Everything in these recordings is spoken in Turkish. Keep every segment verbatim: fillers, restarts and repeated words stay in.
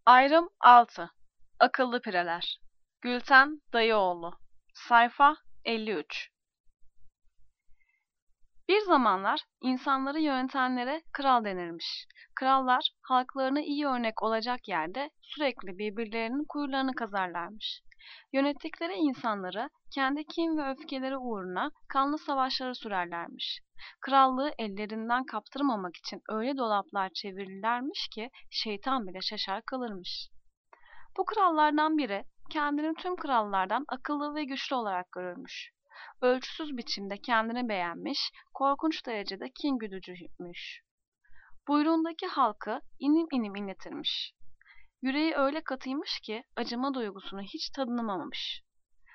Ayrım altı. Akıllı Pireler. Gülten Dayıoğlu. Sayfa elli üç. Bir zamanlar insanları yönetenlere kral denirmiş. Krallar halklarına iyi örnek olacak yerde sürekli birbirlerinin kuyularını kazarlarmış. Yönettikleri insanları kendi kin ve öfkeleri uğruna kanlı savaşlara sürerlermiş. Krallığı ellerinden kaptırmamak için öyle dolaplar çevirirlermiş ki şeytan bile şaşar kalırmış. Bu krallardan biri kendini tüm krallardan akıllı ve güçlü olarak görürmüş. Ölçüsüz biçimde kendini beğenmiş, korkunç derecede kin güdücüymüş. Buyruğundaki halkı inim inim inletirmiş. Yüreği öyle katıymış ki acıma duygusunu hiç tadınamamış.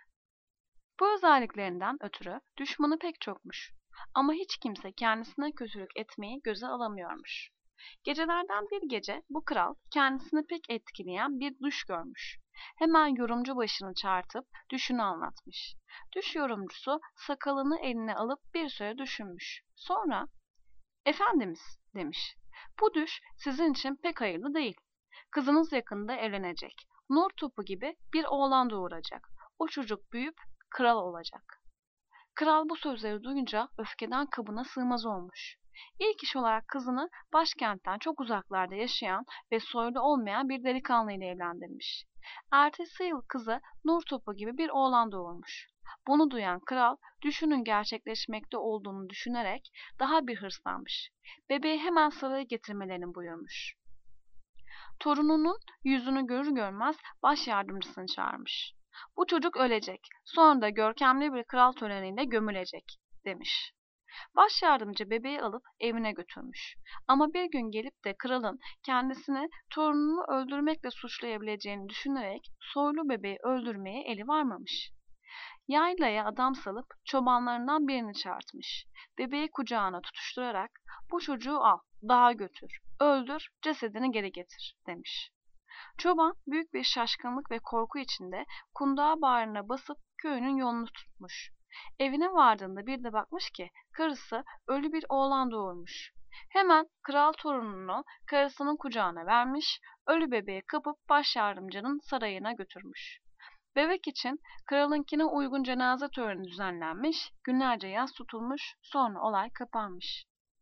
Bu özelliklerinden ötürü düşmanı pek çokmuş. Ama hiç kimse kendisine kötülük etmeyi göze alamıyormuş. Gecelerden bir gece bu kral kendisini pek etkileyen bir düş görmüş. Hemen yorumcu başını çağırtıp düşünü anlatmış. Düş yorumcusu sakalını eline alıp bir süre düşünmüş. Sonra, "Efendimiz," demiş, "bu düş sizin için pek hayırlı değil. Kızınız yakında evlenecek. Nur topu gibi bir oğlan doğuracak. O çocuk büyüyüp kral olacak." Kral bu sözleri duyunca öfkeden kabına sığmaz olmuş. İlk iş olarak kızını başkentten çok uzaklarda yaşayan ve soylu olmayan bir delikanlı ile evlendirmiş. Ertesi yıl kızı nur topu gibi bir oğlan doğurmuş. Bunu duyan kral düşünün gerçekleşmekte olduğunu düşünerek daha bir hırslanmış. Bebeği hemen saraya getirmelerini buyurmuş. Torununun yüzünü görür görmez baş yardımcısını çağırmış. "Bu çocuk ölecek, sonra da görkemli bir kral töreniyle gömülecek," demiş. Baş yardımcı bebeği alıp evine götürmüş. Ama bir gün gelip de kralın kendisini torununu öldürmekle suçlayabileceğini düşünerek soylu bebeği öldürmeye eli varmamış. Yaylaya adam salıp çobanlarından birini çağırtmış. Bebeği kucağına tutuşturarak "Bu çocuğu al, dağa götür, öldür, cesedini geri getir," demiş. Çoban büyük bir şaşkınlık ve korku içinde kundağa bağrına basıp köyünün yolunu tutmuş. Evine vardığında bir de bakmış ki karısı ölü bir oğlan doğurmuş. Hemen kral torununu karısının kucağına vermiş, ölü bebeği kapıp baş yardımcının sarayına götürmüş. Bebek için kralınkine uygun cenaze töreni düzenlenmiş, günlerce yas tutulmuş, sonra olay kapanmış.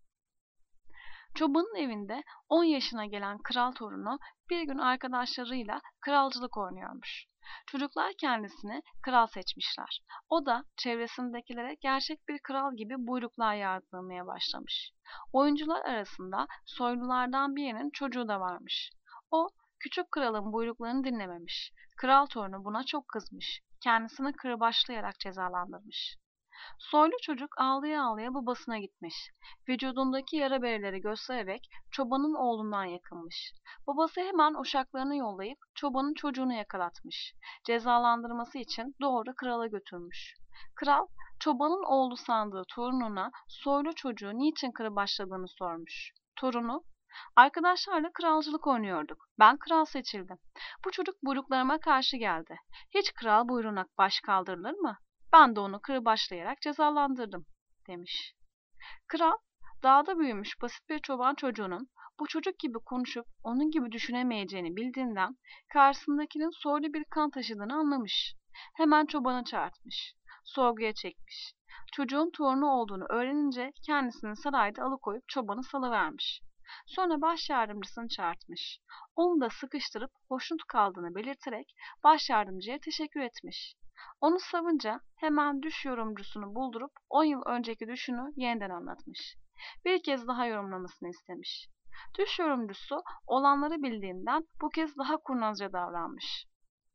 Çobanın evinde on yaşına gelen kral torunu bir gün arkadaşlarıyla kralcılık oynuyormuş. Çocuklar kendisini kral seçmişler. O da çevresindekilere gerçek bir kral gibi buyruklar yağdırmaya başlamış. Oyuncular arasında soylulardan birinin çocuğu da varmış. O, küçük kralın buyruklarını dinlememiş. Kral torunu buna çok kızmış. Kendisini kırbaçlayarak cezalandırmış. Soylu çocuk ağlaya ağlaya babasına gitmiş. Vücudundaki yara bereleri göstererek çobanın oğlundan yakınmış. Babası hemen uşaklarını yollayıp çobanın çocuğunu yakalatmış. Cezalandırması için doğru krala götürmüş. Kral, çobanın oğlu sandığı torununa soylu çocuğu niçin kırbaçladığını sormuş. Torunu, "Arkadaşlarla kralcılık oynuyorduk. Ben kral seçildim. Bu çocuk buyruklarıma karşı geldi. Hiç kral buyruğuna baş kaldırılır mı? Ben de onu kırbaçlayarak cezalandırdım," demiş. Kral, dağda büyümüş basit bir çoban çocuğunun bu çocuk gibi konuşup onun gibi düşünemeyeceğini bildiğinden karşısındakinin soylu bir kan taşıdığını anlamış. Hemen çobanı çağırtmış. Sorguya çekmiş. Çocuğun torunu olduğunu öğrenince kendisini sarayda alıkoyup çobanı salıvermiş. Sonra baş yardımcısını çağırtmış. Onu da sıkıştırıp hoşnut kaldığını belirterek baş yardımcıya teşekkür etmiş. Onu savınca hemen düş yorumcusunu buldurup on yıl önceki düşünü yeniden anlatmış. Bir kez daha yorumlamasını istemiş. Düş yorumcusu olanları bildiğinden bu kez daha kurnazca davranmış.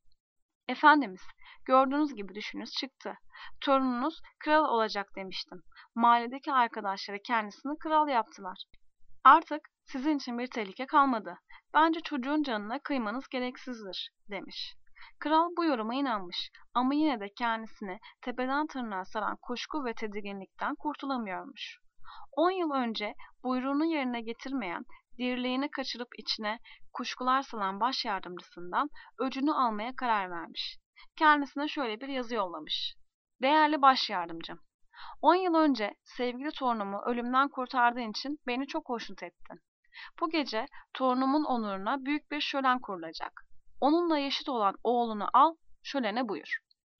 "Efendimiz, gördüğünüz gibi düşünüz çıktı. Torununuz kral olacak demiştim. Mahalledeki arkadaşları kendisini kral yaptılar. Artık sizin için bir tehlike kalmadı. Bence çocuğun canına kıymanız gereksizdir," demiş. Kral bu yoruma inanmış ama yine de kendisini tepeden tırnağa saran kuşku ve tedirginlikten kurtulamıyormuş. On yıl önce buyruğunu yerine getirmeyen, dirliğini kaçırıp içine kuşkular salan baş yardımcısından öcünü almaya karar vermiş. Kendisine şöyle bir yazı yollamış. "Değerli baş yardımcım, On yıl önce sevgili torunumu ölümden kurtardığın için beni çok hoşnut ettin. Bu gece torunumun onuruna büyük bir şölen kurulacak. Onunla yaşıt olan oğlunu al, şölene buyur.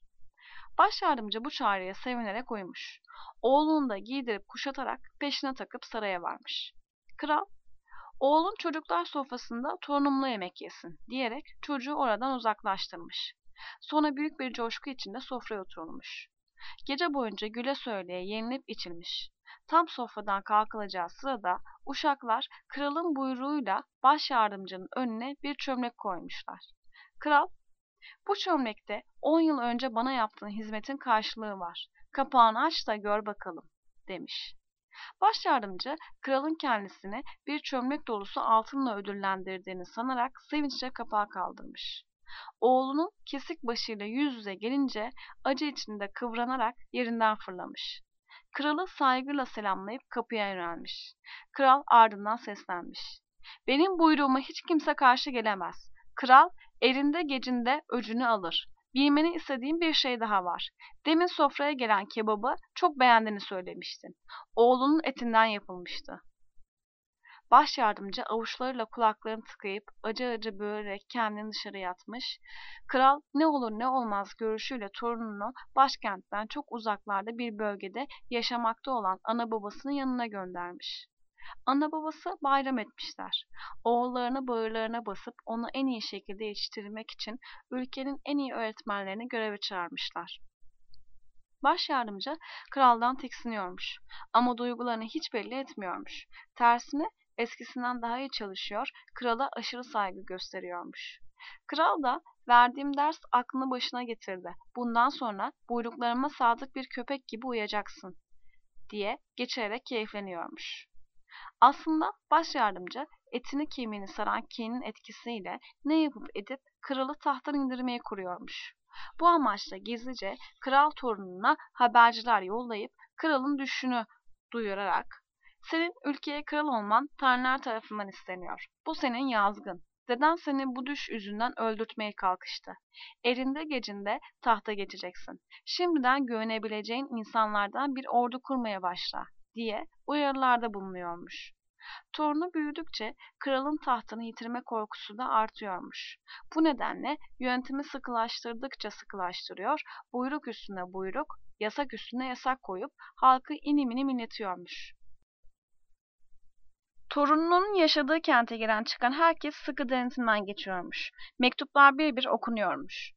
Başyardımcı bu çağrıya sevinerek uymuş. Oğlunu da giydirip kuşatarak peşine takıp saraya varmış. Kral, oğlun çocuklar sofrasında torunumla yemek yesin diyerek çocuğu oradan uzaklaştırmış. Sonra büyük bir coşku içinde sofraya oturulmuş. Gece boyunca güle söyleye yenilip içilmiş. Tam sofradan kalkılacağı sırada uşaklar kralın buyruğuyla başyardımcının önüne bir çömlek koymuşlar. Kral, bu çömlekte on yıl önce bana yaptığın hizmetin karşılığı var. Kapağını aç da gör bakalım, demiş. Başyardımcı kralın kendisini bir çömlek dolusu altınla ödüllendirdiğini sanarak sevinçle kapağı kaldırmış. Oğlunun kesik başıyla yüz yüze gelince acı içinde kıvranarak yerinden fırlamış. Kralı saygıyla selamlayıp kapıya yönelmiş. Kral ardından seslenmiş. Benim buyruğuma hiç kimse karşı gelemez. Kral erinde gecinde öcünü alır. Bilmeni istediğim bir şey daha var. Demin sofraya gelen kebabı çok beğendiğini söylemiştin. Oğlunun etinden yapılmıştı. Başyardımcı avuçlarıyla kulaklarını tıkayıp acı acı böğürerek kendini dışarı atmış. Kral ne olur ne olmaz görüşüyle torununu başkentten çok uzaklarda bir bölgede yaşamakta olan ana babasının yanına göndermiş. Ana babası bayram etmişler. Oğullarını bağırlarına basıp onu en iyi şekilde yetiştirmek için ülkenin en iyi öğretmenlerini göreve çağırmışlar. Başyardımcı kraldan tiksiniyormuş ama duygularını hiç belli etmiyormuş. Tersine eskisinden daha iyi çalışıyor, krala aşırı saygı gösteriyormuş. Kral da verdiğim ders aklını başına getirdi. Bundan sonra buyruklarıma sadık bir köpek gibi uyacaksın diye geçirerek keyifleniyormuş. Aslında başyardımcı etini kemiğini saran kinin etkisiyle ne yapıp edip kralı tahttan indirmeye kuruyormuş. Bu amaçla gizlice kral torununa haberciler yollayıp kralın düşüşünü duyurarak senin ülkeye kral olman tanrılar tarafından isteniyor. Bu senin yazgın. Deden seni bu düş yüzünden öldürtmeye kalkıştı. Erinde gecinde tahta geçeceksin. Şimdiden güvenebileceğin insanlardan bir ordu kurmaya başla diye uyarılarda bulunuyormuş. Torunu büyüdükçe kralın tahtını yitirme korkusu da artıyormuş. Bu nedenle yöntemi sıkılaştırdıkça sıkılaştırıyor, buyruk üstüne buyruk, yasak üstüne yasak koyup halkı inim inim inletiyormuş. Torununun yaşadığı kente giren çıkan herkes sıkı denetiminden geçiyormuş. Mektuplar bir bir okunuyormuş.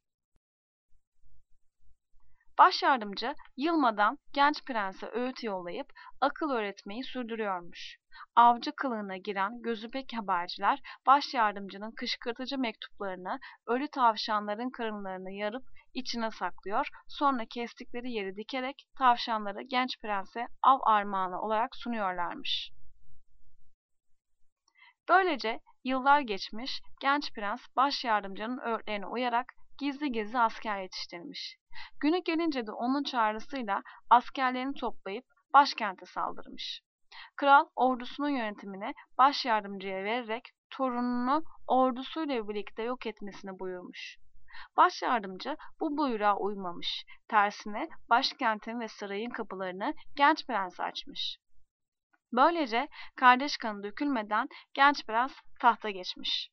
Başyardımcı yılmadan genç prense öğüt yollayıp akıl öğretmeyi sürdürüyormuş. Avcı kılığına giren gözü pek haberciler başyardımcının kışkırtıcı mektuplarını ölü tavşanların karınlarını yarıp içine saklıyor, sonra kestikleri yeri dikerek tavşanları genç prense av armağanı olarak sunuyorlarmış. Böylece yıllar geçmiş, genç prens başyardımcının öğütlerine uyarak gizli gizli asker yetiştirmiş. Günü gelince de onun çağrısıyla askerlerini toplayıp başkente saldırmış. Kral ordusunun yönetimini başyardımcıya vererek torununu ordusuyla birlikte yok etmesini buyurmuş. Başyardımcı bu buyruğa uymamış. Tersine başkentin ve sarayın kapılarını genç prens açmış. Böylece kardeş kanı dökülmeden genç prens tahta geçmiş.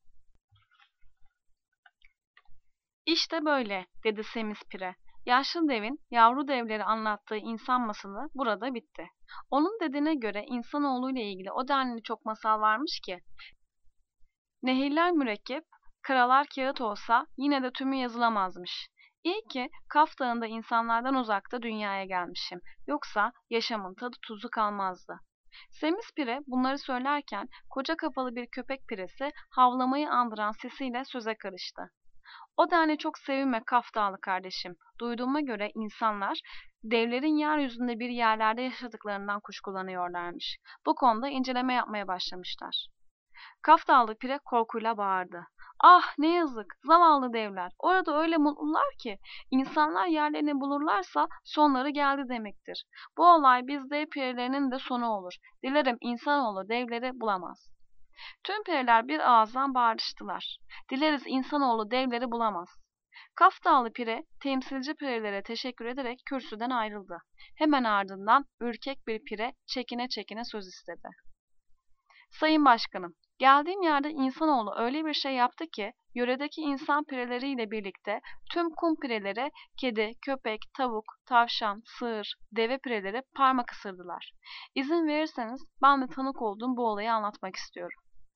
İşte böyle, dedi Semispire. Yaşlı devin yavru devleri anlattığı insan masalı burada bitti. Onun dediğine göre insanoğluyla ilgili o denli çok masal varmış ki, nehirler mürekkep, karalar kağıt olsa yine de tümü yazılamazmış. İyi ki Kaf Dağı'nda insanlardan uzakta dünyaya gelmişim. Yoksa yaşamın tadı tuzu kalmazdı. Semispire bunları söylerken koca kafalı bir köpek piresi havlamayı andıran sesiyle söze karıştı. O denli çok sevinme Kaf Dağlı kardeşim. Duyduğuma göre insanlar devlerin yeryüzünde bir yerlerde yaşadıklarından kuşkulanıyorlarmış. Bu konuda inceleme yapmaya başlamışlar. Kaf Dağlı pire korkuyla bağırdı. Ah ne yazık, zavallı devler. Orada öyle mutlular ki insanlar yerlerini bulurlarsa sonları geldi demektir. Bu olay biz dev pirelerinin de sonu olur. Dilerim insanoğlu devleri bulamaz. Tüm periler bir ağızdan bağırıştılar. Dileriz insanoğlu devleri bulamaz. Kaf Dağlı pire temsilci pirelere teşekkür ederek kürsüden ayrıldı. Hemen ardından ürkek bir pire çekine çekine söz istedi. Sayın Başkanım, geldiğim yerde insanoğlu öyle bir şey yaptı ki yöredeki insan pireleriyle birlikte tüm kum pireleri, kedi, köpek, tavuk, tavşan, sığır, deve pireleri parmak ısırdılar. İzin verirseniz ben de tanık olduğum bu olayı anlatmak istiyorum.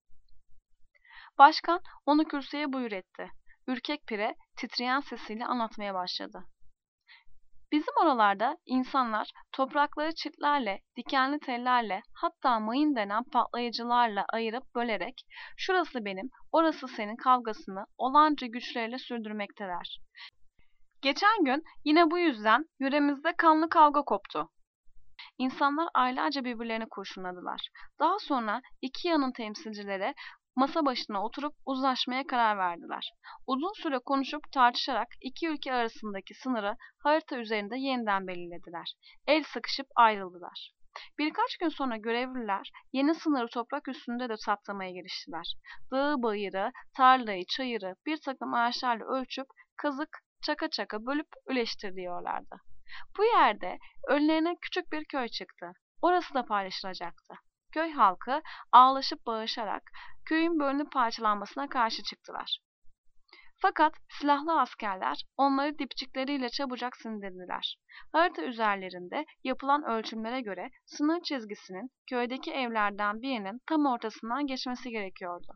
Başkan onu kürsüye buyur etti. Ürkek pire titreyen sesiyle anlatmaya başladı. Bizim oralarda insanlar toprakları çitlerle, dikenli tellerle, hatta mayın denen patlayıcılarla ayırıp bölerek şurası benim, orası senin kavgasını olanca güçleriyle sürdürmekteler. Geçen gün yine bu yüzden yöremizde kanlı kavga koptu. İnsanlar aylarca birbirlerini kurşunladılar. Daha sonra iki yanın temsilcileri masa başına oturup uzlaşmaya karar verdiler. Uzun süre konuşup tartışarak iki ülke arasındaki sınırı harita üzerinde yeniden belirlediler. El sıkışıp ayrıldılar. Birkaç gün sonra görevliler yeni sınırı toprak üstünde de saptamaya giriştiler. Dağı bayırı, tarlayı, çayırı bir takım ağaçlarla ölçüp kazık çaka çaka bölüp üleştiriyorlardı. Bu yerde önlerine küçük bir köy çıktı. Orası da paylaşılacaktı. Köy halkı ağlaşıp bağışarak köyün bölünüp parçalanmasına karşı çıktılar. Fakat silahlı askerler onları dipçikleriyle çabucak sindirdiler. Harita üzerlerinde yapılan ölçümlere göre sınır çizgisinin köydeki evlerden birinin tam ortasından geçmesi gerekiyordu.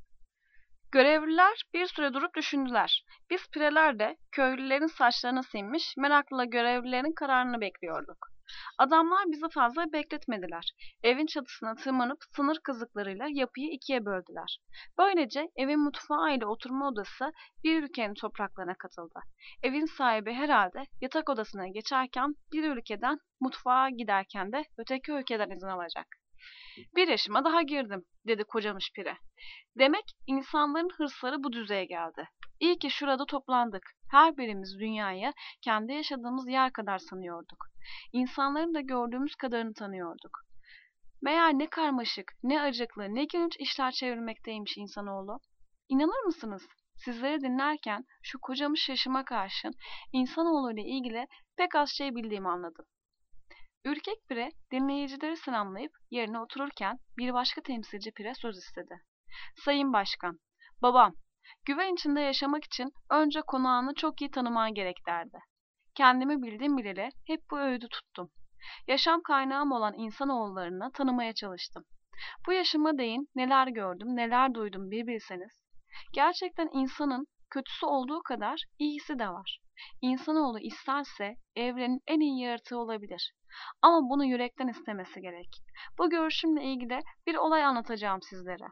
Görevliler bir süre durup düşündüler. Biz pireler de köylülerin saçlarına sinmiş, merakla görevlilerin kararını bekliyorduk. Adamlar bizi fazla bekletmediler. Evin çatısına tırmanıp sınır kazıklarıyla yapıyı ikiye böldüler. Böylece evin mutfağı ile oturma odası bir ülkenin topraklarına katıldı. Evin sahibi herhalde yatak odasına geçerken bir ülkeden, mutfağa giderken de öteki ülkeden izin alacak. Bir yaşıma daha girdim, dedi kocamış pire. Demek insanların hırsları bu düzeye geldi. İyi ki şurada toplandık. Her birimiz dünyayı kendi yaşadığımız yer kadar sanıyorduk. İnsanların da gördüğümüz kadarını tanıyorduk. Meğer ne karmaşık, ne acıklı, ne gülünç işler çevirmekteymiş insanoğlu. İnanır mısınız? Sizleri dinlerken şu kocamış yaşıma karşın insanoğlu ile ilgili pek az şey bildiğimi anladım. Ürkek pire dinleyicileri selamlayıp yerine otururken bir başka temsilci pire söz istedi. Sayın Başkan, babam, güven içinde yaşamak için önce konağını çok iyi tanıman gerek derdi. Kendimi bildim bileli hep bu öğüdü tuttum. Yaşam kaynağım olan insanoğullarını tanımaya çalıştım. Bu yaşıma değin neler gördüm, neler duydum bir bilseniz. Gerçekten insanın kötüsü olduğu kadar iyisi de var. İnsanoğlu isterse evrenin en iyi yaratığı olabilir. Ama bunu yürekten istemesi gerek. Bu görüşümle ilgili bir olay anlatacağım sizlere.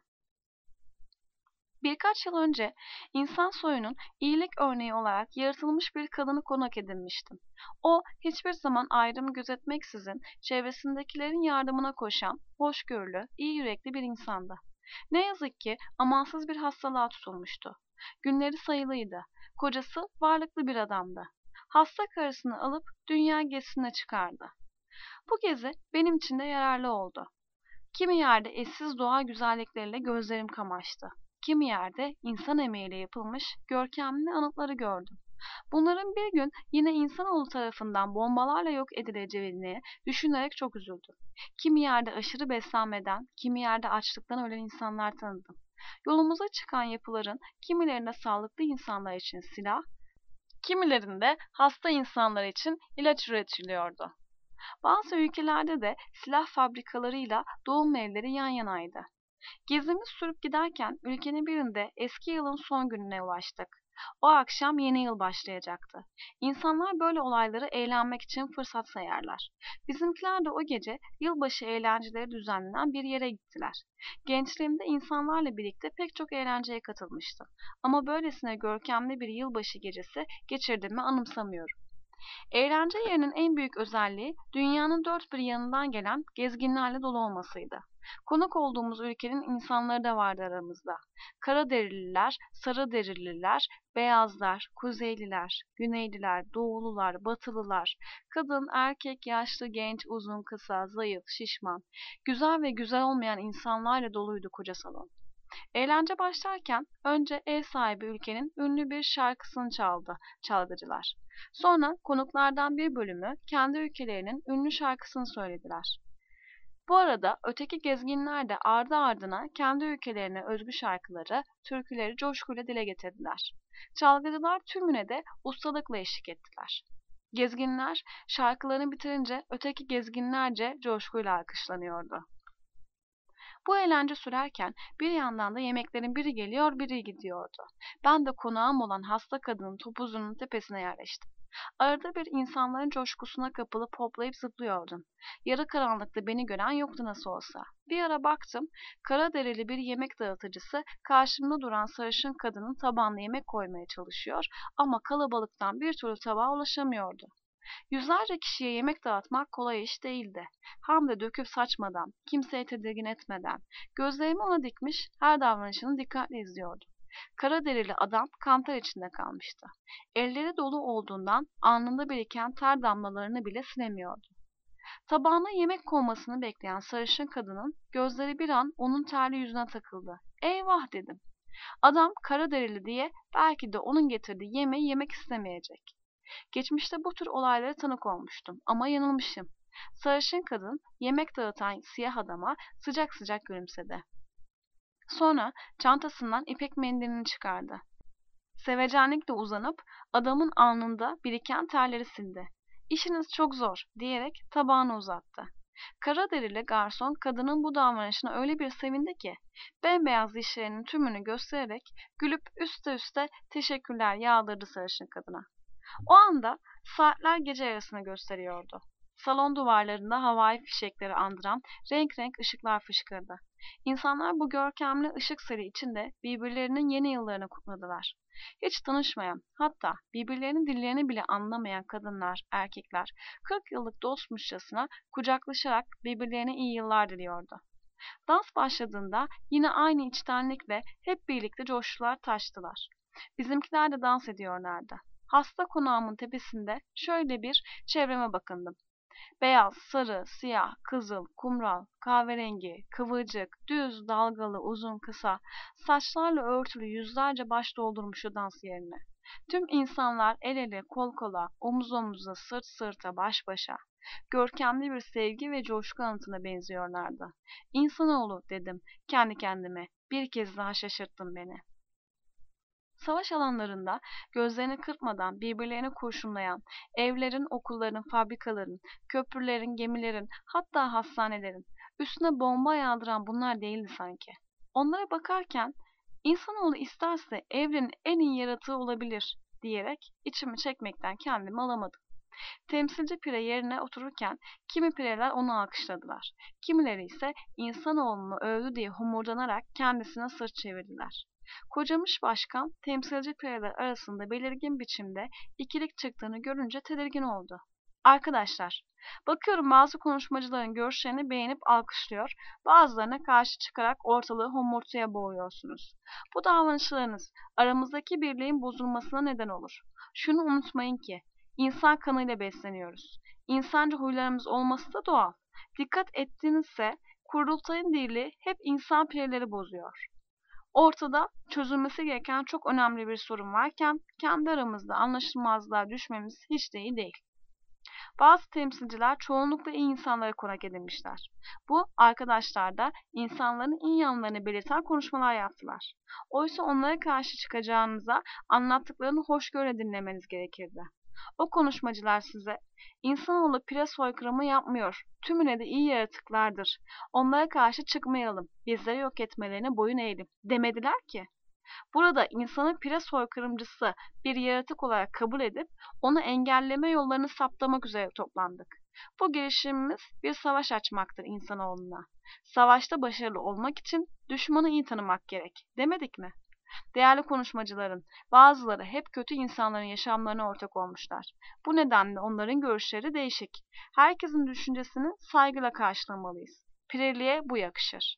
Birkaç yıl önce insan soyunun iyilik örneği olarak yaratılmış bir kadını konak edinmiştim. O hiçbir zaman ayrım gözetmeksizin çevresindekilerin yardımına koşan, hoşgörülü, iyi yürekli bir insandı. Ne yazık ki amansız bir hastalığa tutulmuştu. Günleri sayılıydı. Kocası varlıklı bir adamdı. Hasta karısını alıp dünya gezisine çıkardı. Bu gezi benim için de yararlı oldu. Kimi yerde eşsiz doğa güzellikleriyle gözlerim kamaştı. Kimi yerde insan emeğiyle yapılmış görkemli anıtları gördüm. Bunların bir gün yine insanoğlu tarafından bombalarla yok edileceğini düşünerek çok üzüldüm. Kimi yerde aşırı beslenmeden, kimi yerde açlıktan ölen insanlar tanıdım. Yolumuza çıkan yapıların kimilerinde sağlıklı insanlar için silah, kimilerinde hasta insanlar için ilaç üretiliyordu. Bazı ülkelerde de silah fabrikalarıyla doğum evleri yan yanaydı. Gezimiz sürüp giderken ülkenin birinde eski yılın son gününe ulaştık. O akşam yeni yıl başlayacaktı. İnsanlar böyle olayları eğlenmek için fırsat sayarlar. Bizimkiler de o gece yılbaşı eğlenceleri düzenlenen bir yere gittiler. Gençliğimde insanlarla birlikte pek çok eğlenceye katılmıştım. Ama böylesine görkemli bir yılbaşı gecesi geçirdiğimi anımsamıyorum. Eğlence yerinin en büyük özelliği dünyanın dört bir yanından gelen gezginlerle dolu olmasıydı. Konuk olduğumuz ülkenin insanları da vardı aramızda. Karaderililer, Sarıderililer, Beyazlar, Kuzeyliler, Güneyliler, Doğulular, Batılılar, kadın, erkek, yaşlı, genç, uzun, kısa, zayıf, şişman, güzel ve güzel olmayan insanlarla doluydu koca salon. Eğlence başlarken önce ev sahibi ülkenin ünlü bir şarkısını çaldı çalgıcılar. Sonra konuklardan bir bölümü kendi ülkelerinin ünlü şarkısını söylediler. Bu arada öteki gezginler de ardı ardına kendi ülkelerine özgü şarkıları, türküleri coşkuyla dile getirdiler. Çalgıcılar tümüne de ustalıkla eşlik ettiler. Gezginler şarkılarını bitirince öteki gezginlerce coşkuyla alkışlanıyordu. Bu eğlence sürerken bir yandan da yemeklerin biri geliyor biri gidiyordu. Ben de konağım olan hasta kadının topuzunun tepesine yerleştim. Arada bir insanların coşkusuna kapılıp hoplayıp zıplıyordum. Yarı karanlıkta beni gören yoktu nasıl olsa. Bir ara baktım, kara derili bir yemek dağıtıcısı karşımda duran sarışın kadının tabağına yemek koymaya çalışıyor ama kalabalıktan bir türlü tabağa ulaşamıyordu. Yüzlerce kişiye yemek dağıtmak kolay iş değildi. Hem de döküp saçmadan, kimseyi tedirgin etmeden, gözlerimi ona dikmiş, her davranışını dikkatle izliyordum. Kara derili adam kantar içinde kalmıştı. Elleri dolu olduğundan alnında biriken ter damlalarını bile silemiyordu. Tabağına yemek konmasını bekleyen sarışın kadının gözleri bir an onun terli yüzüne takıldı. Eyvah dedim. Adam kara derili diye belki de onun getirdiği yemeği yemek istemeyecek. Geçmişte bu tür olaylara tanık olmuştum ama yanılmışım. Sarışın kadın yemek dağıtan siyah adama sıcak sıcak gülümsedi. Sonra çantasından ipek mendilini çıkardı. Sevecenlikle uzanıp adamın alnında biriken terleri sildi. "İşiniz çok zor," diyerek tabağını uzattı. Kara derili garson kadının bu davranışına öyle bir sevindi ki bembeyaz dişlerinin tümünü göstererek gülüp üste üste teşekkürler yağdırdı sarışın kadına. O anda saatler gece yarısını gösteriyordu. Salon duvarlarında havai fişekleri andıran renk renk ışıklar fışkırdı. İnsanlar bu görkemli ışık seri içinde birbirlerinin yeni yıllarını kutladılar. Hiç tanışmayan, hatta birbirlerinin dillerini bile anlamayan kadınlar, erkekler, kırk yıllık dostmuşçasına kucaklaşarak birbirlerine iyi yıllar diliyordu. Dans başladığında yine aynı içtenlikle hep birlikte coştular, taştılar. Bizimkiler de dans ediyorlardı. Hasta konağımın tepesinde şöyle bir çevreme bakındım. Beyaz, sarı, siyah, kızıl, kumral, kahverengi, kıvırcık, düz, dalgalı, uzun, kısa, saçlarla örtülü yüzlerce baş doldurmuştu dans yerine. Tüm insanlar el ele, kol kola, omuz omuza, sırt sırta, baş başa. Görkemli bir sevgi ve coşku anıtına benziyorlardı. İnsanoğlu dedim kendi kendime. Bir kez daha şaşırttın beni. Savaş alanlarında gözlerini kırpmadan birbirlerini kurşunlayan, evlerin, okulların, fabrikaların, köprülerin, gemilerin, hatta hastanelerin üstüne bomba yağdıran bunlar değildi sanki. Onlara bakarken insanoğlu isterse evrenin en iyi yaratığı olabilir diyerek içimi çekmekten kendimi alamadım. Temsilci pire yerine otururken kimi pireler onu alkışladılar. Kimileri ise insanoğlunu övdü diye homurdanarak kendisine sırt çevirdiler. Kocamış başkan temsilci pireler arasında belirgin biçimde ikilik çıktığını görünce tedirgin oldu. Arkadaşlar, bakıyorum bazı konuşmacıların görüşlerini beğenip alkışlıyor, bazılarına karşı çıkarak ortalığı homurtuya boğuyorsunuz. Bu davranışlarınız aramızdaki birliğin bozulmasına neden olur. Şunu unutmayın ki, insan kanıyla besleniyoruz. İnsanca huylarımız olması da doğal. Dikkat ettiğinizse kurultayın dirliği hep insan pireleri bozuyor. Ortada çözülmesi gereken çok önemli bir sorun varken kendi aramızda anlaşılmazlığa düşmemiz hiç de iyi değil. Bazı temsilciler çoğunlukla iyi insanları konak edinmişler. Bu arkadaşlar da insanların iyi yanlarını belirten konuşmalar yaptılar. Oysa onlara karşı çıkacağınıza anlattıklarını hoşgörüyle dinlemeniz gerekirdi. O konuşmacılar size, insanoğlu pire soykırımı yapmıyor, tümüne de iyi yaratıklardır, onlara karşı çıkmayalım, bizleri yok etmelerine boyun eğelim demediler ki. Burada insanı pire soykırımcısı bir yaratık olarak kabul edip onu engelleme yollarını saptamak üzere toplandık. Bu girişimimiz bir savaş açmaktır insanoğluna. Savaşta başarılı olmak için düşmanı iyi tanımak gerek, demedik mi? Değerli konuşmacıların bazıları hep kötü insanların yaşamlarına ortak olmuşlar. Bu nedenle onların görüşleri değişik. Herkesin düşüncesini saygıyla karşılamalıyız. Pireliğe bu yakışır.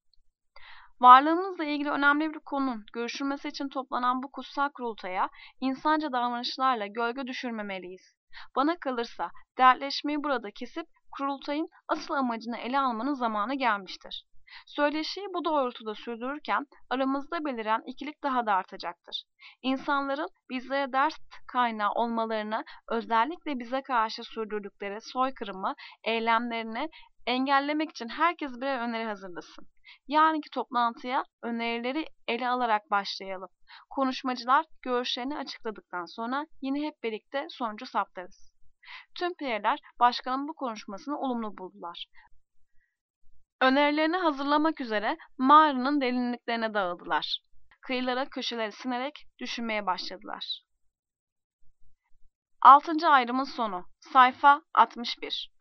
Varlığımızla ilgili önemli bir konunun görüşülmesi için toplanan bu kutsal kurultaya insanca davranışlarla gölge düşürmemeliyiz. Bana kalırsa dertleşmeyi burada kesip kurultayın asıl amacını ele almanın zamanı gelmiştir. Söyleşiyi bu doğrultuda sürdürürken aramızda beliren ikilik daha da artacaktır. İnsanların bizlere ders kaynağı olmalarını, özellikle bize karşı sürdürdükleri soykırımı, eylemlerini engellemek için herkes birer öneri hazırlasın. Yarınki toplantıya önerileri ele alarak başlayalım. Konuşmacılar görüşlerini açıkladıktan sonra yine hep birlikte sonucu saptarız. Tüm üyeler başkanın bu konuşmasını olumlu buldular. Önerilerini hazırlamak üzere mağaranın derinliklerine dağıldılar. Kıyılara köşelere sinerek düşünmeye başladılar. Altıncı ayrımın sonu. Sayfa altmış bir.